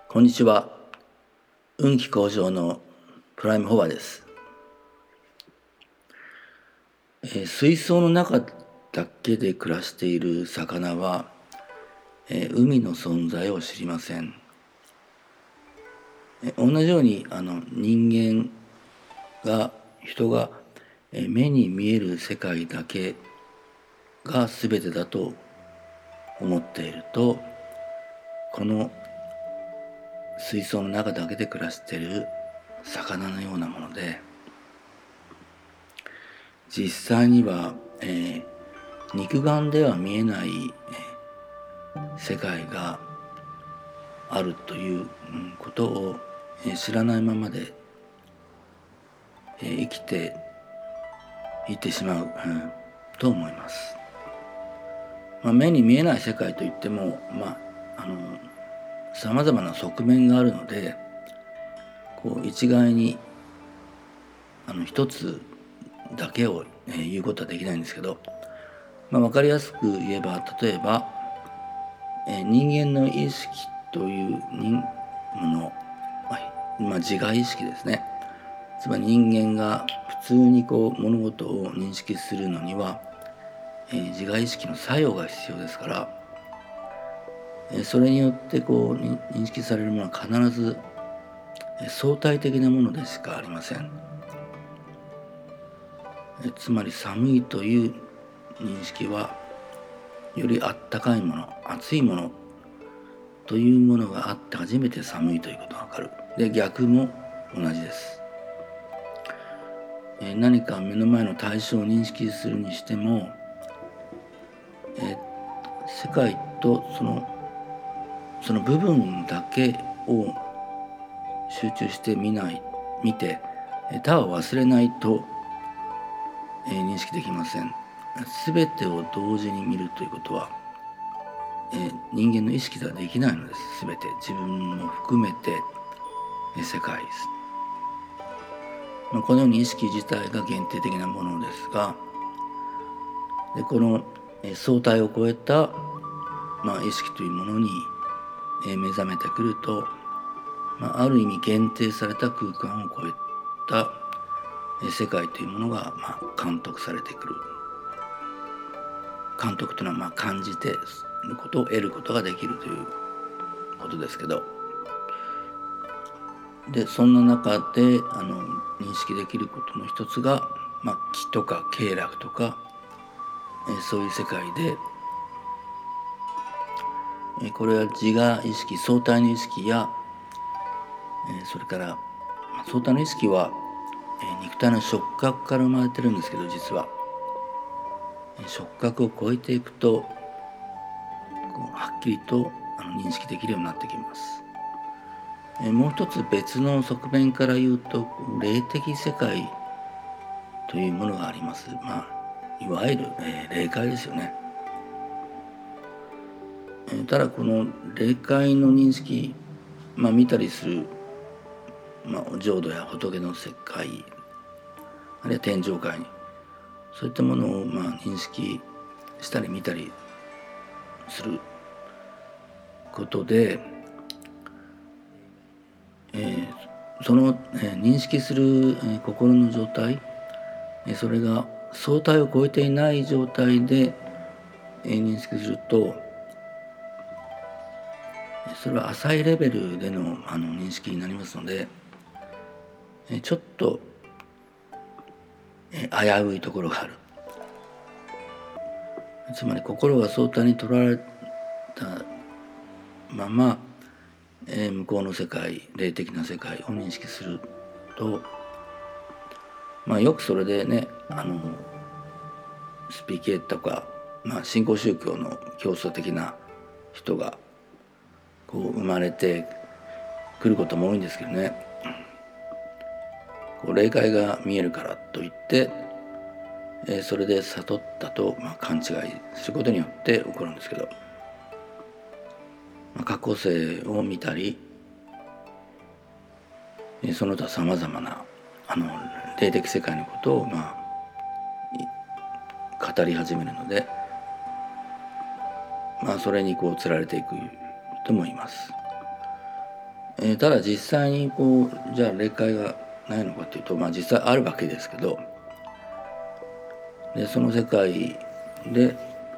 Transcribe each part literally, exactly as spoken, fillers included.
こんにちは。運気向上のプライムホバです。えー水槽の中だけで暮らしている魚は、えー海の存在を知りません。えー同じようにあの人間が人がえー目に見える世界だけが全てだと思っていると、この水槽の中だけで暮らしている魚のようなもので、実際には、えー肉眼では見えない、えー世界があるといううんことを、えー知らないままで、えー生きていってしまう、うんと思います。まあ、目に見えない世界といっても、まあ、あのさまざまな側面があるので、こう一概にあの一つだけを、えー言うことはできないんですけど、まあ、分かりやすく言えば、例えば、えー人間の意識という人もの、まあまあ、自我意識ですね。つまり人間が普通にこう物事を認識するのには、えー自我意識の作用が必要ですから、えーそれによってこうに認識されるものは必ずえー相対的なものでしかありません。えーつまり寒いという認識はよりあったかいもの、熱いものというものがあって初めて寒いということがわかる。で、逆も同じです。えー何か目の前の対象を認識するにしても、えー世界とそのその部分だけを集中して見ない見て他を忘れないと、えー認識できません。全てを同時に見るということは、えー人間の意識ではできないのです。全て自分も含めて、えー世界です。まあ、このように意識自体が限定的なものですが、でこの、えー相対を超えた、まあ、意識というものに、えー目覚めてくると、まあ、ある意味限定された空間を超えたえー世界というものが、まあ、監督されてくる。監督というのは、まあ、感じていることを得ることができるということですけど、でそんな中であの認識できることの一つが、まあ、気とか経絡とか、えーそういう世界で、えーこれは自我意識、相対の意識や、えーそれから、まあ相対の意識は、えー肉体の触覚から生まれてるんですけど、実は、えー触覚を超えていくとはっきりとあの認識できるようになってきます。えもう一つ別の側面から言うと、霊的世界というものがあります。まあ、いわゆる、えー霊界ですよね。えーただこの霊界の認識、まあ、見たりする、まあ、浄土や仏の世界、あるいは天上界に、そういったものを、まあ、認識したり見たりすることで、えーその、えー認識する、えー心の状態、えーそれが相対を超えていない状態で、えー認識すると、それは浅いレベルでの、あの認識になりますので、えーちょっと、えー危ういところがある。つまり心が相対にとらわれたまま、えー向こうの世界、霊的な世界を認識すると、まあよくそれでね、あのスピ系とか、まあ、新興宗教の競争的な人がこう生まれてくることも多いんですけどね、こう霊界が見えるからといって、えーそれで悟ったと、まあ、勘違いすることによって起こるんですけど、まあ、過去世を見たり、えーその他さまざまなあの霊的世界のことを、まあ、語り始めるので、まあ、それにこう釣られていく人もいます。 えー、ただ実際にこうじゃあ霊界がないのかというと、まあ、実際あるわけですけど、でその世界で、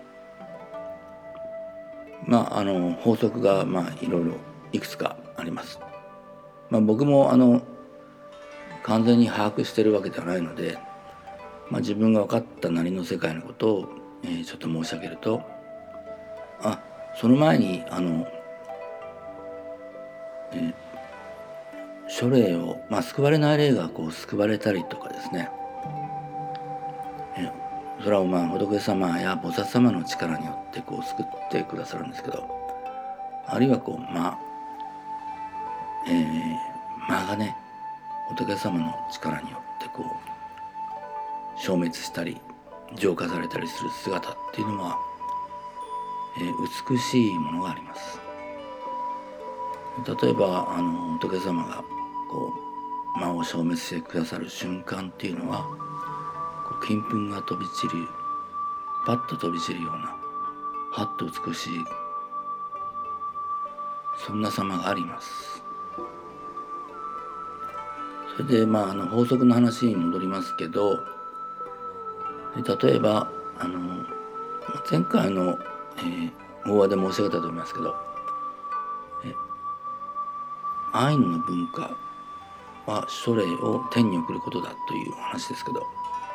まあ、あの法則がまあいろいろいくつかあります。まあ、僕もあの完全に把握してるわけではないので、まあ、自分が分かったなりの世界のことを、えー、ちょっと申し上げると、あその前にあの、えー、諸霊を、まあ、救われない霊がこう救われたりとかですね、えー、それはまあ仏様や菩薩様の力によってこう救ってくださるんですけど、あるいはこうまあ、えー、間がね仏様の力によってこう消滅したり浄化されたりする姿っていうのは、えー、美しいものがあります。例えばあの仏様がこう魔を消滅してくださる瞬間っていうのは、こう金粉が飛び散るパッと飛び散るようなはっと美しいそんな様があります。それでまああの法則の話に戻りますけど、例えばあの前回の、えー、法話で申し上げたと思いますけど、えアイヌの文化は諸霊を天に送ることだという話ですけど、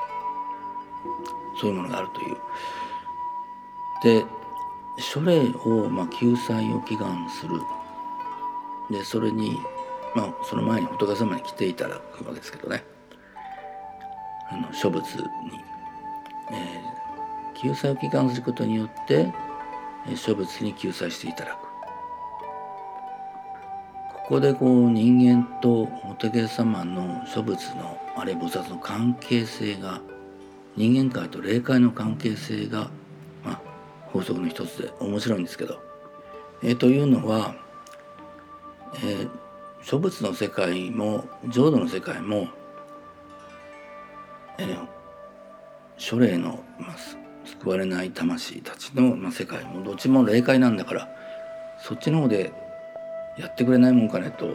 そういうものがあるという。で諸霊を、まあ、救済を祈願する。でそれに、まあ、その前に仏様に来ていただくわけですけどね、あの諸仏に、えー、救済を祈願することによって、えー、諸仏に救済していただく。ここでこう人間と仏様の諸仏のあるいは菩薩の関係性が、人間界と霊界の関係性が、まあ、法則の一つで面白いんですけど、えー、というのは、えー、諸仏の世界も浄土の世界も、えー、諸霊の、まあ、救われない魂たちの、まあ、世界もどっちも霊界なんだから、そっちの方でやってくれないもんかねと、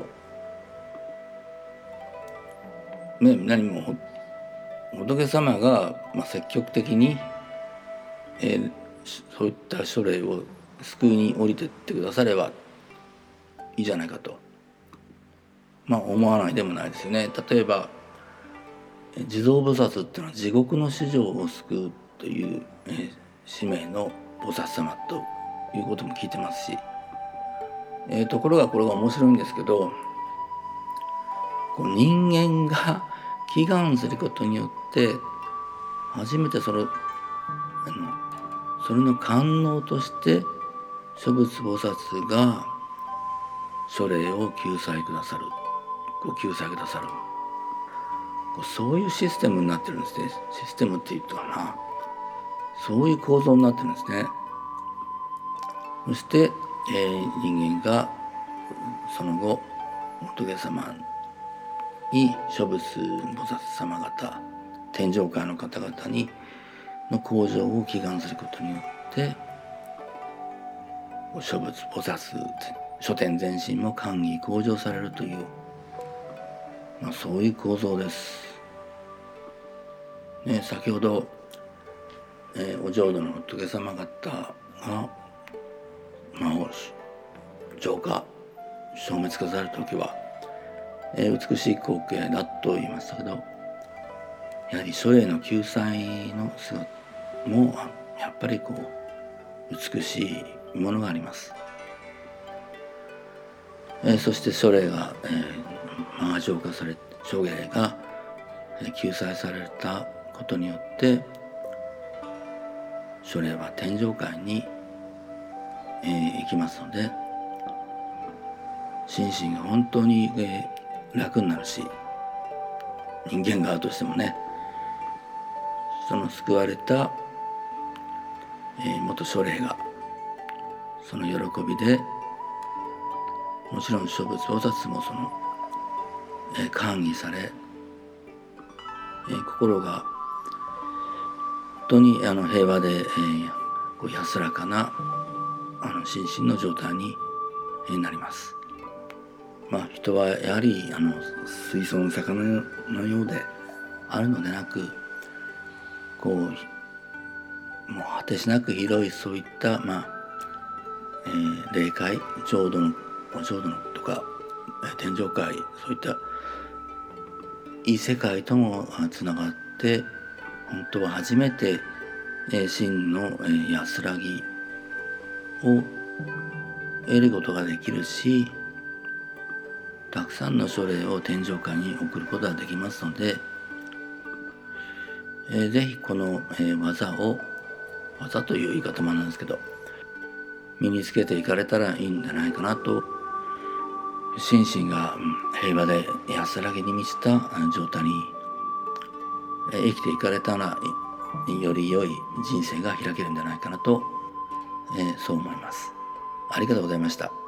ね、何も仏様が、まあ、積極的に、えー、そういった諸霊を救いに降りてってくださればいいじゃないかと、まあ思わないでもないですよね。例えば地蔵菩薩っていうのは地獄の衆生を救うという、えー、使命の菩薩様ということも聞いてますし、えー、ところがこれが面白いんですけど、こう人間が祈願することによって初めてそのあのそれの官能として諸仏菩薩が諸霊を救済くださる、ご救済くださる、そういうシステムになってるんですね。システムっていうとかな、そういう構造になってるんですね。そして、えー、人間がその後仏様に諸仏菩薩様方、天上界の方々にの向上を祈願することによって諸仏菩薩諸天全身も官儀向上されるという、まあ、そういう構造です。ね、先ほど、えー、お浄土の仏様方が魔を浄化消滅化される時は、えー、美しい光景だと言いましたけど、やはり諸霊の救済の姿もやっぱりこう美しいものがあります。えー、そして諸霊が、えー、魔が浄化され、諸霊が、えー、救済されたことによって諸霊は天上界に、えー、行きますので、心身が本当に、えー、楽になるし、人間側としてもね、その救われた、えー、元諸霊がその喜びで、もちろん諸仏菩薩もその、えー、歓喜され、えー、心が本当にあの平和で、えー、こう安らかなあの心身の状態になります。 まあ人はやはりあの水槽の魚のようであるのでなく、こうもう果てしなく広いそういったまあ、えー、霊界、浄土の浄土のとか天上界、そういった異世界ともつながって、本当は初めて真の安らぎを得ることができるし、たくさんの書霊を天上界に送ることができますので、えー、ぜひこの、えー、技を技という言い方もなんですけど、身につけていかれたらいいんじゃないかなと、心身が平和で安らぎに満ちた状態に生きていかれたら、より良い人生が開けるんじゃないかなと、えー、そう思います。ありがとうございました。